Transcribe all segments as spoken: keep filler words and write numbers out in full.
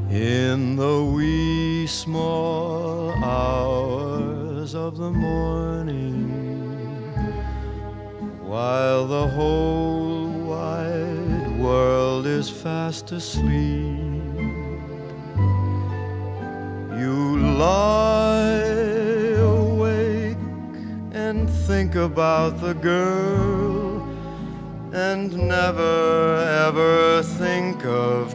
In the wee small hours of the morning, while the whole wide world is fast asleep, you lie awake and think about the girl, and never ever think of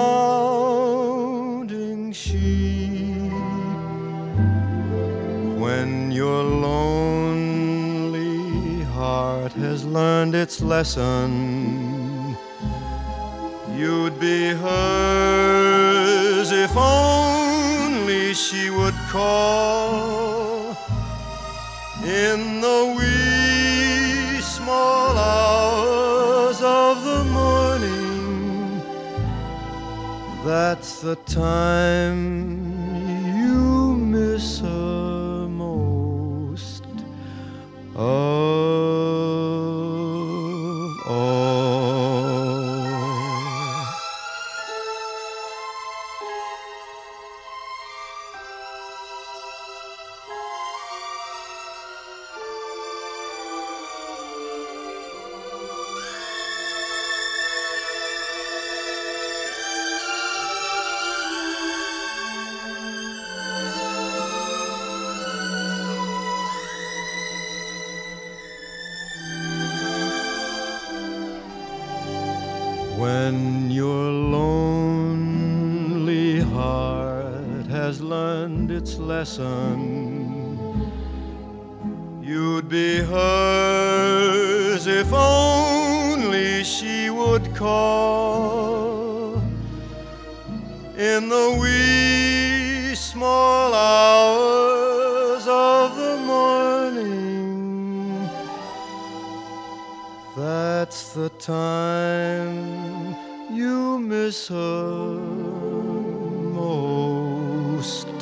counting sheep. When your lonely heart has learned its lesson, you'd be hers if only she would call. In the wee small hours of the morning, that's the time you miss her most of all. When your lonely heart has learned its lesson, you'd be hers if only she would call. In the wee small hours of the morning, that's the time you miss her most